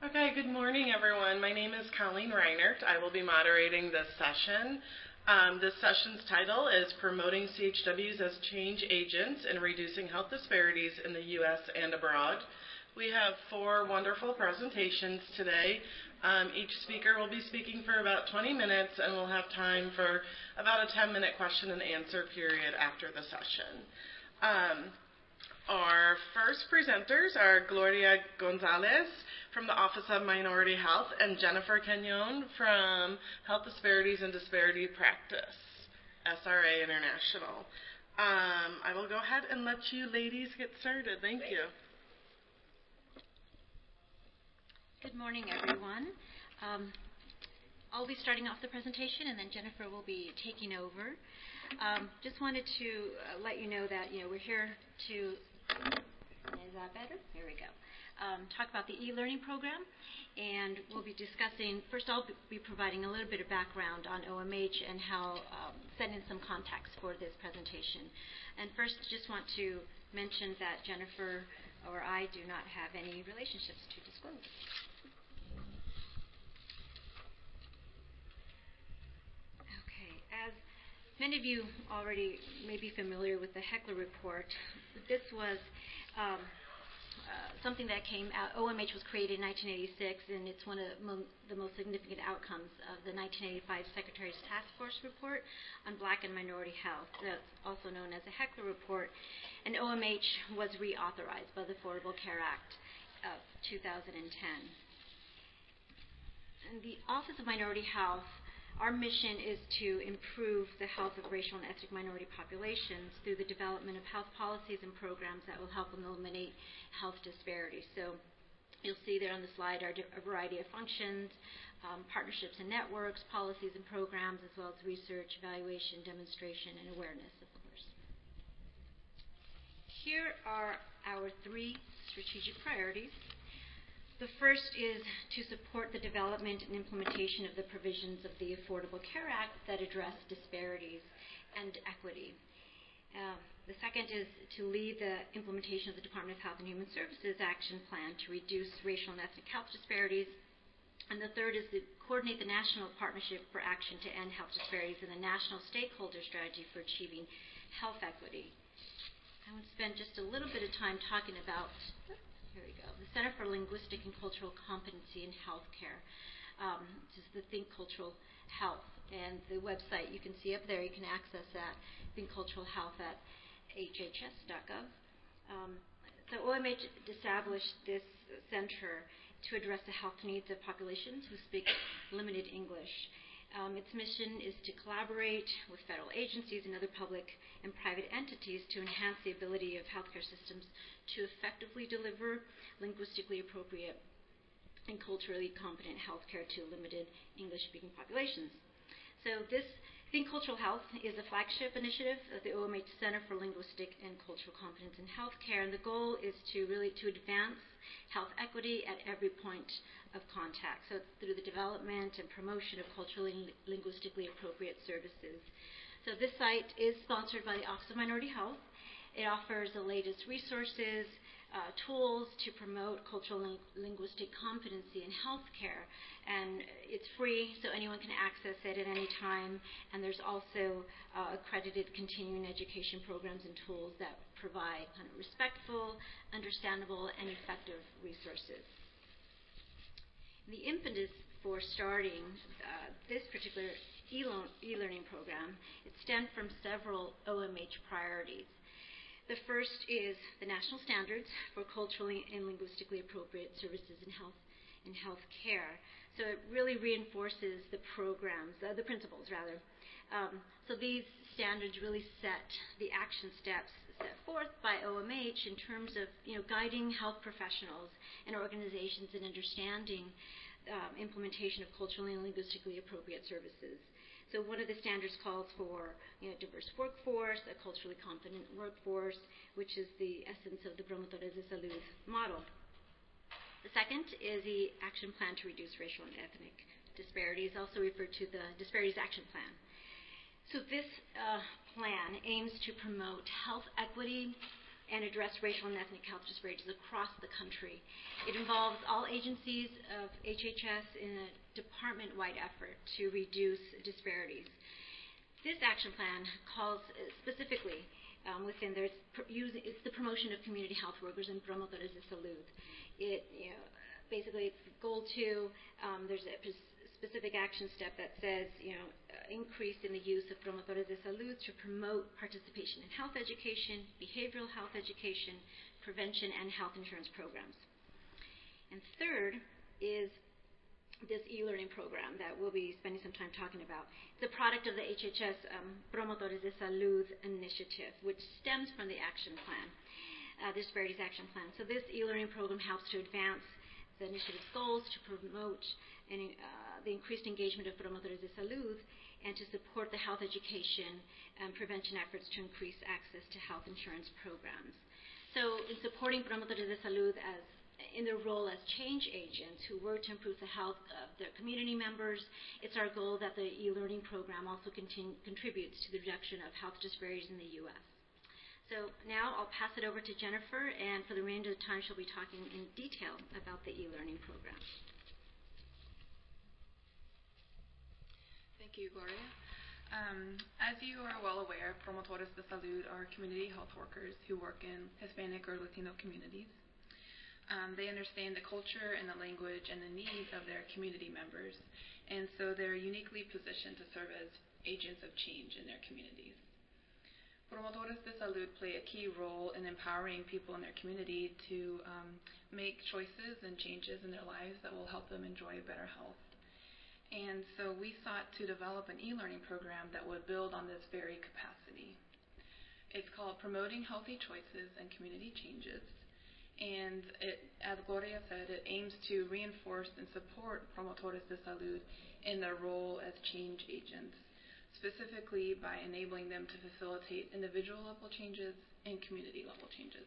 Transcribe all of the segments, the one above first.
Okay, good morning, everyone. My name is Colleen Reinert. I will be moderating this session. This session's title is Promoting CHWs as Change Agents in Reducing Health Disparities in the U.S. and Abroad. We have 4 wonderful presentations today. Each speaker will be speaking for about 20 minutes, and we'll have time for about a 10-minute question and answer period after the session. Our first presenters are Gloria Gonzalez from the Office of Minority Health and Jennifer Kenyon from Health Disparities and Disparity Practice, SRA International. I will go ahead and let you ladies get started. Thank you. Good morning, everyone. I'll be starting off the presentation, and then Jennifer will be taking over. Just wanted to let you know that we're here to. Is that better? Here we go. Talk about the e-learning program, and we'll be discussing. First, I'll be providing a little bit of background on OMH and how setting some context for this presentation. And first, just want to mention that Jennifer or I do not have any relationships to disclose. As many of you already may be familiar with the Heckler Report, this was something that came out. OMH was created in 1986, and it's one of the most significant outcomes of the 1985 Secretary's Task Force Report on Black and Minority Health. That's also known as the Heckler Report, and OMH was reauthorized by the Affordable Care Act of 2010. And the Office of Minority Health, our mission is to improve the health of racial and ethnic minority populations through the development of health policies and programs that will help eliminate health disparities. So you'll see there on the slide are a variety of functions, partnerships and networks, policies and programs, as well as research, evaluation, demonstration, and awareness, of course. Here are our 3 strategic priorities. The first is to support the development and implementation of the provisions of the Affordable Care Act that address disparities and equity. The second is to lead the implementation of the Department of Health and Human Services Action Plan to reduce racial and ethnic health disparities. And the third is to coordinate the National Partnership for Action to End Health Disparities and the National Stakeholder Strategy for Achieving Health Equity. I want to spend just a little bit of time talking about here we go. The Center for Linguistic and Cultural Competency in Healthcare. This is the Think Cultural Health. And the website you can see up there, you can access that, Think Cultural Health at hhs.gov. So OMH established this center to address the health needs of populations who speak limited English. Its mission is to collaborate with federal agencies and other public and private entities to enhance the ability of healthcare systems to effectively deliver linguistically appropriate and culturally competent healthcare to limited English-speaking populations. So this Think Cultural Health is a flagship initiative of the OMH Center for Linguistic and Cultural Competence in Healthcare, and the goal is to advance health equity at every point of contact, so through the development and promotion of culturally and linguistically appropriate services. So this site is sponsored by the Office of Minority Health. It offers the latest resources, tools to promote cultural and linguistic competency in healthcare, and it's free, so anyone can access it at any time. And there's also accredited continuing education programs and tools that provide kind of respectful, understandable, and effective resources. The impetus for starting this particular e-learning program, it stemmed from several OMH priorities. The first is the national standards for culturally and linguistically appropriate services in health care. So it really reinforces the programs, the principles rather. So these standards really set the action steps set forth by OMH in terms of guiding health professionals and organizations in understanding implementation of culturally and linguistically appropriate services. So one of the standards calls for diverse workforce, a culturally competent workforce, which is the essence of the Promotores de Salud model. The second is the Action Plan to Reduce Racial and Ethnic Disparities, also referred to the Disparities Action Plan. So this plan aims to promote health equity and address racial and ethnic health disparities across the country. It involves all agencies of HHS in a department-wide effort to reduce disparities. This action plan calls specifically within there, it's the promotion of community health workers and promotores de salud. Basically, goal 2, there's a specific action step that says, increase in the use of promotores de salud to promote participation in health education, behavioral health education, prevention, and health insurance programs. And third is this e-learning program that we'll be spending some time talking about. It's a product of the HHS Promotores de Salud initiative, which stems from the action plan, Disparities Action Plan. So this e-learning program helps to advance the initiative's goals to promote the increased engagement of Promotores de Salud and to support the health education and prevention efforts to increase access to health insurance programs. So in supporting Promotores de Salud in their role as change agents who work to improve the health of their community members, it's our goal that the e-learning program also contributes to the reduction of health disparities in the U.S. So now I'll pass it over to Jennifer, and for the remainder of the time she'll be talking in detail about the e-learning program. Thank you, Gloria. As you are well aware, Promotores de Salud are community health workers who work in Hispanic or Latino communities. They understand the culture and the language and the needs of their community members, and so they're uniquely positioned to serve as agents of change in their communities. Promotores de Salud play a key role in empowering people in their community to make choices and changes in their lives that will help them enjoy better health. And so we sought to develop an e-learning program that would build on this very capacity. It's called Promoting Healthy Choices and Community Changes. And as Gloria said, it aims to reinforce and support Promotores de Salud in their role as change agents, specifically by enabling them to facilitate individual-level changes and community-level changes.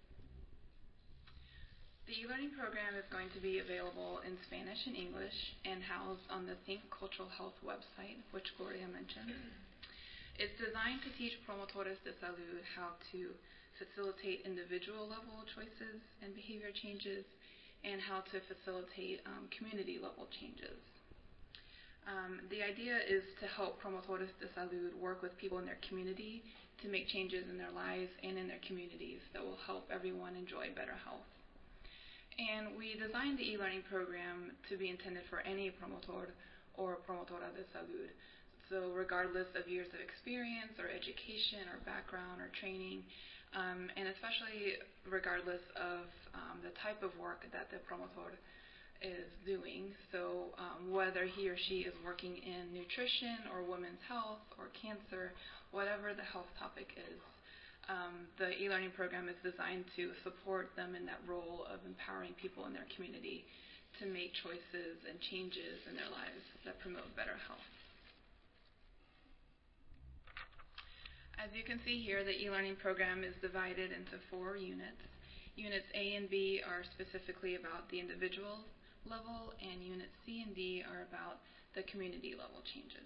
The e-learning program is going to be available in Spanish and English and housed on the Think Cultural Health website, which Gloria mentioned. It's designed to teach Promotores de Salud how to facilitate individual-level choices and behavior changes, and how to facilitate community-level changes. The idea is to help Promotores de Salud work with people in their community to make changes in their lives and in their communities that will help everyone enjoy better health. And we designed the e-learning program to be intended for any promotor or promotora de salud. So regardless of years of experience or education or background or training, and especially regardless of the type of work that the promotor is doing. So whether he or she is working in nutrition or women's health or cancer, whatever the health topic is, the e-learning program is designed to support them in that role of empowering people in their community to make choices and changes in their lives that promote better health. As you can see here, the e-learning program is divided into 4 units. Units A and B are specifically about the individual level, and Units C and D are about the community level changes.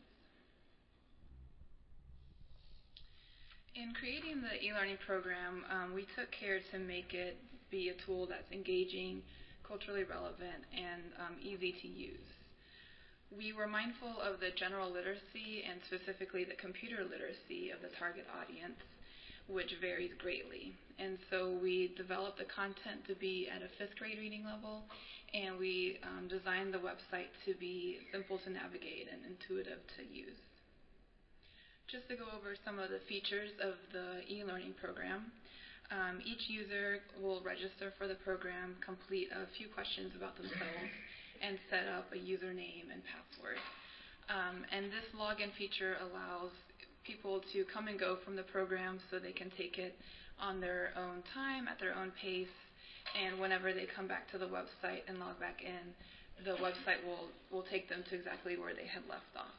In creating the e-learning program, we took care to make it be a tool that's engaging, culturally relevant, and easy to use. We were mindful of the general literacy and specifically the computer literacy of the target audience, which varies greatly. And so we developed the content to be at a 5th grade reading level, and we designed the website to be simple to navigate and intuitive to use. Just to go over some of the features of the e-learning program, each user will register for the program, complete a few questions about themselves, and set up a username and password. And this login feature allows people to come and go from the program so they can take it on their own time, at their own pace, and whenever they come back to the website and log back in, the website will take them to exactly where they had left off.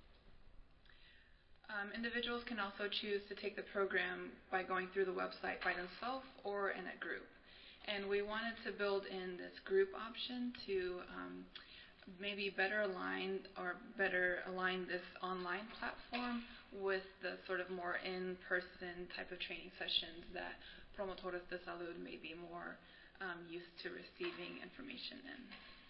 Individuals can also choose to take the program by going through the website by themselves or in a group. And we wanted to build in this group option to maybe better align this online platform with the sort of more in-person type of training sessions that promotores de salud may be more used to receiving information in.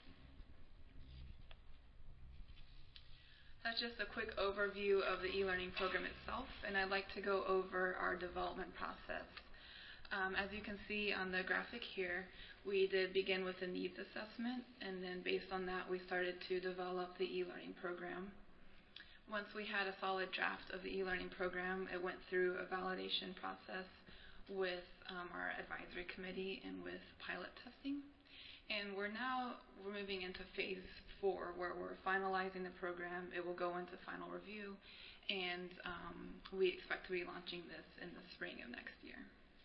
That's just a quick overview of the e-learning program itself, and I'd like to go over our development process. As you can see on the graphic here, we did begin with a needs assessment, and then based on that, we started to develop the e-learning program. Once we had a solid draft of the e-learning program, it went through a validation process with our advisory committee and with pilot testing. And we're moving into phase 4, where we're finalizing the program. It will go into final review, and we expect to be launching this in the spring of next year.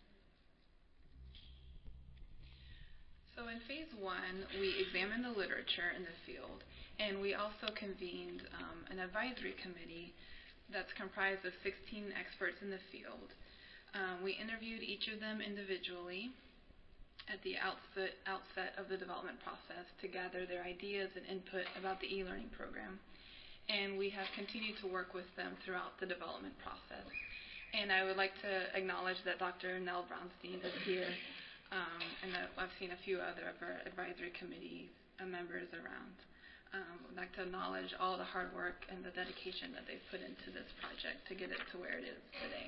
So in phase 1, we examined the literature in the field, and we also convened an advisory committee that's comprised of 16 experts in the field. We interviewed each of them individually at the outset of the development process to gather their ideas and input about the e-learning program. And we have continued to work with them throughout the development process. And I would like to acknowledge that Dr. Nell Brownstein is here, and that I've seen a few other of our advisory committee members around. I'd like to acknowledge all the hard work and the dedication that they've put into this project to get it to where it is today.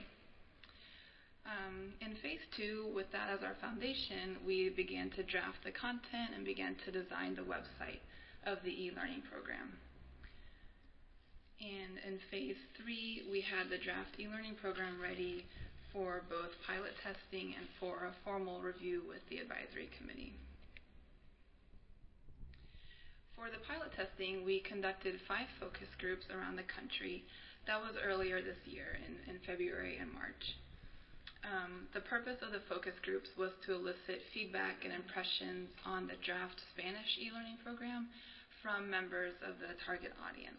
In phase 2, with that as our foundation, we began to draft the content and began to design the website of the e-learning program. And in phase 3, we had the draft e-learning program ready for both pilot testing and for a formal review with the advisory committee. For the pilot testing, we conducted 5 focus groups around the country. That was earlier this year in February and March. The purpose of the focus groups was to elicit feedback and impressions on the draft Spanish e-learning program from members of the target audience.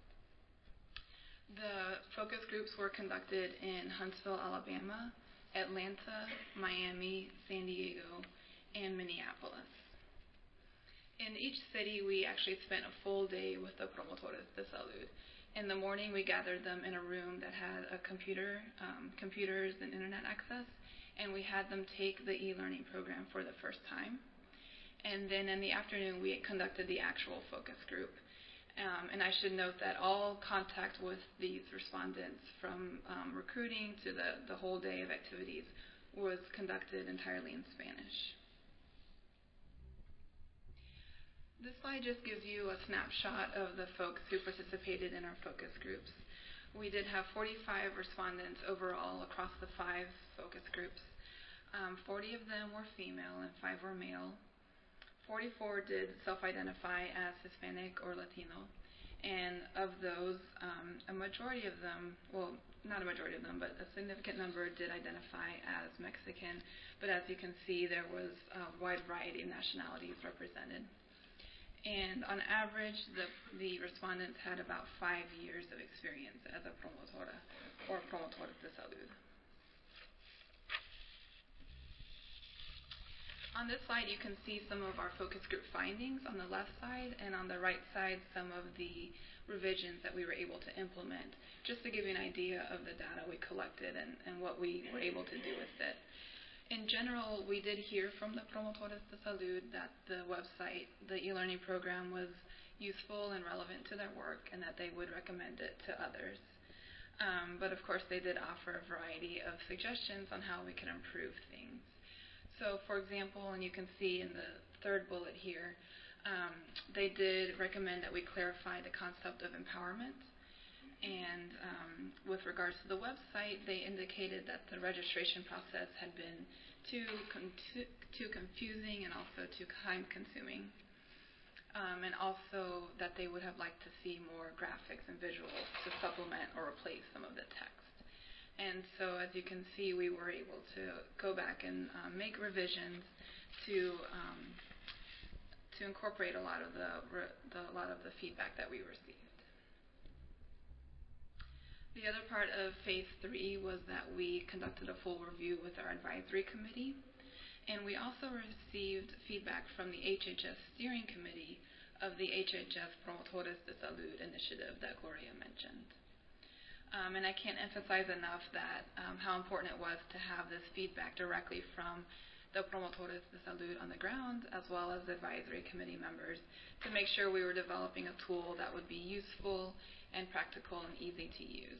The focus groups were conducted in Huntsville, Alabama, Atlanta, Miami, San Diego, and Minneapolis. In each city, we actually spent a full day with the promotores de salud. In the morning, we gathered them in a room that had a computers and internet access, and we had them take the e-learning program for the first time. And then in the afternoon, we conducted the actual focus group. And I should note that all contact with these respondents, from recruiting to the whole day of activities, was conducted entirely in Spanish. This slide just gives you a snapshot of the folks who participated in our focus groups. We did have 45 respondents overall across the 5 focus groups. 40 of them were female and 5 were male. 44 did self-identify as Hispanic or Latino. And of those, a majority of them, well, not a majority of them, but a significant number did identify as Mexican. But as you can see, there was a wide variety of nationalities represented. And on average, the respondents had about 5 years of experience as a promotora or promotores de salud. On this slide, you can see some of our focus group findings on the left side, and on the right side, some of the revisions that we were able to implement, just to give you an idea of the data we collected and what we were able to do with it. In general, we did hear from the promotores de salud that the website, the e-learning program, was useful and relevant to their work and that they would recommend it to others. But of course, they did offer a variety of suggestions on how we could improve things. So, for example, and you can see in the third bullet here, they did recommend that we clarify the concept of empowerment. And with regards to the website, they indicated that the registration process had been too confusing and also too time-consuming. And also that they would have liked to see more graphics and visuals to supplement or replace some of the text. And so, as you can see, we were able to go back and make revisions to incorporate a lot of the feedback that we received. The other part of phase 3 was that we conducted a full review with our advisory committee, and we also received feedback from the HHS steering committee of the HHS Promotores de Salud initiative that Gloria mentioned. And I can't emphasize enough that how important it was to have this feedback directly from the promotores de salud on the ground, as well as the advisory committee members, to make sure we were developing a tool that would be useful and practical and easy to use.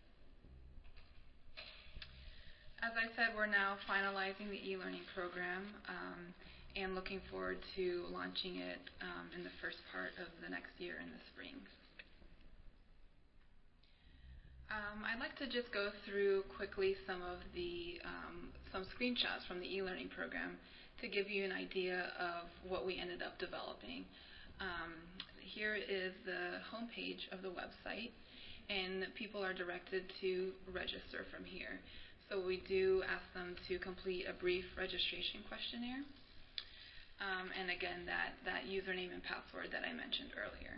As I said, we're now finalizing the e-learning program and looking forward to launching it in the first part of the next year in the spring. I'd like to just go through quickly some of the some screenshots from the e-learning program to give you an idea of what we ended up developing. Here is the homepage of the website, and people are directed to register from here. So we do ask them to complete a brief registration questionnaire, and again, that username and password that I mentioned earlier.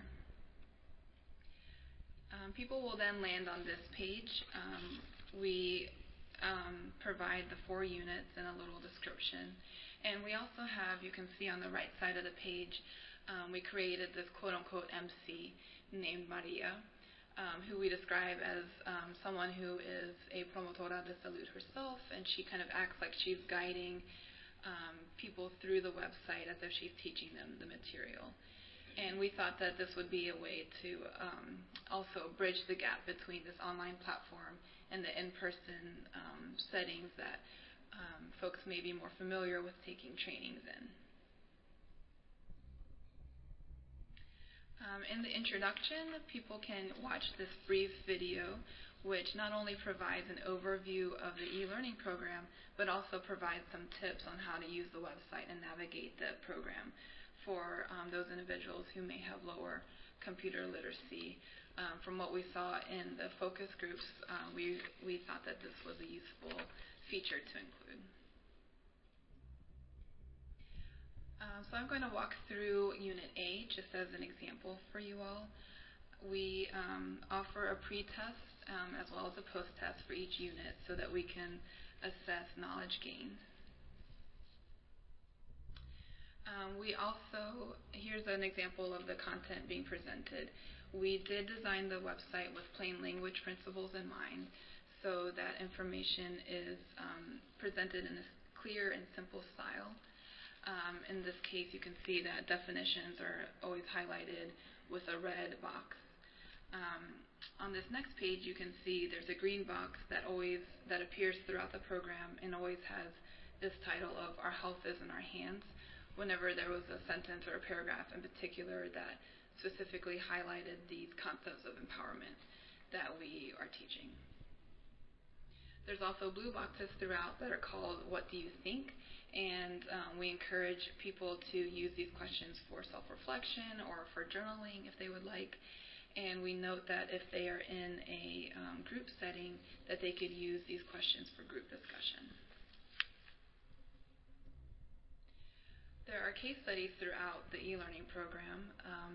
People will then land on this page. We provide the 4 units and a little description. And we also have, you can see on the right side of the page, we created this quote-unquote MC named Maria, who we describe as someone who is a promotora de salud herself, and she kind of acts like she's guiding people through the website as if she's teaching them the material. And we thought that this would be a way to also bridge the gap between this online platform and the in-person settings that folks may be more familiar with taking trainings in. In the introduction, people can watch this brief video, which not only provides an overview of the e-learning program, but also provides some tips on how to use the website and navigate the program for those individuals who may have lower computer literacy. From what we saw in the focus groups, we thought that this was a useful feature to include. So I'm going to walk through Unit A just as an example for you all. We offer a pre-test as well as a post-test for each unit so that we can assess knowledge gained. Here's an example of the content being presented. We did design the website with plain language principles in mind so that information is presented in a clear and simple style. In this case, you can see that definitions are always highlighted with a red box. On this next page, you can see there's a green box that appears throughout the program and always has this title of "Our Health is in Our Hands" whenever there was a sentence or a paragraph in particular that specifically highlighted these concepts of empowerment that we are teaching. There's also blue boxes throughout that are called "What do you think?" and we encourage people to use these questions for self-reflection or for journaling if they would like. And we note that if they are in a group setting, that they could use these questions for group discussion. There are case studies throughout the e-learning program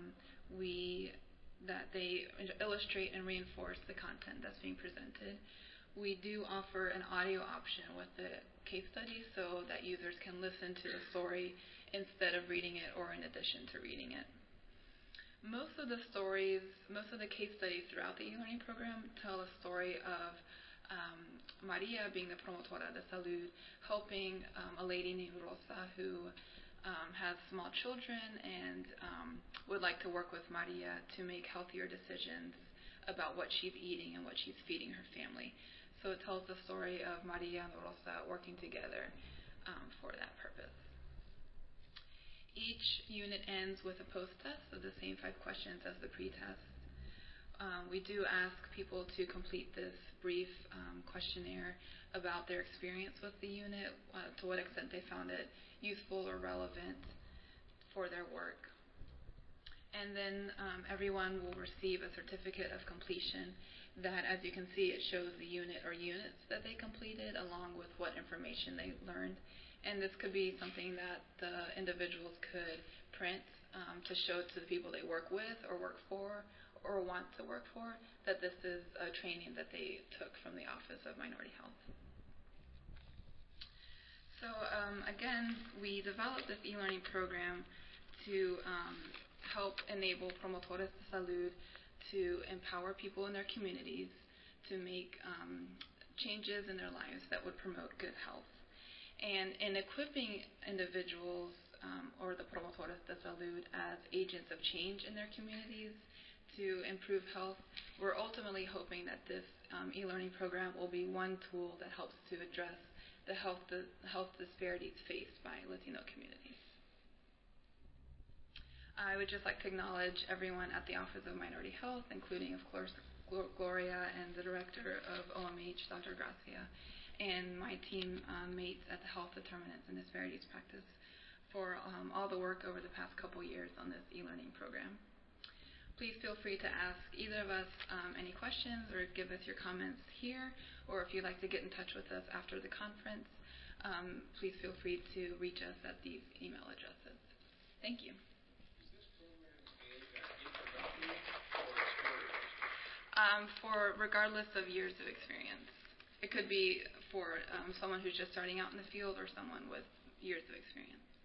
that they illustrate and reinforce the content that's being presented. We do offer an audio option with the case study so that users can listen to the story instead of reading it or in addition to reading it. Most of the case studies throughout the e-learning program tell a story of Maria being the promotora de salud, helping a lady named Rosa who has small children and would like to work with Maria to make healthier decisions about what she's eating and what she's feeding her family. So it tells the story of Maria and Rosa working together for that purpose. Each unit ends with a post-test of the same 5 questions as the pre-test. We do ask people to complete this brief questionnaire about their experience with the unit, to what extent they found it useful or relevant for their work. And then everyone will receive a certificate of completion that, as you can see, it shows the unit or units that they completed along with what information they learned. And this could be something that the individuals could print to show to the people they work with or work for or want to work for that this is a training that they took from the Office of Minority Health. So again, we developed this e-learning program to help enable promotores de salud to empower people in their communities, to make changes in their lives that would promote good health. And in equipping individuals or the promotores de salud as agents of change in their communities to improve health, we're ultimately hoping that this e-learning program will be one tool that helps to address the health disparities faced by Latino communities. I would just like to acknowledge everyone at the Office of Minority Health, including, of course, Gloria and the Director of OMH, Dr. Gracia, and my team mates at the Health Determinants and Disparities Practice for all the work over the past couple years on this e-learning program. Please feel free to ask either of us any questions or give us your comments here, or if you'd like to get in touch with us after the conference, please feel free to reach us at these email addresses. Thank you. Is this program aimed at introductory or experienced? For regardless of years of experience. It could be for someone who's just starting out in the field or someone with years of experience.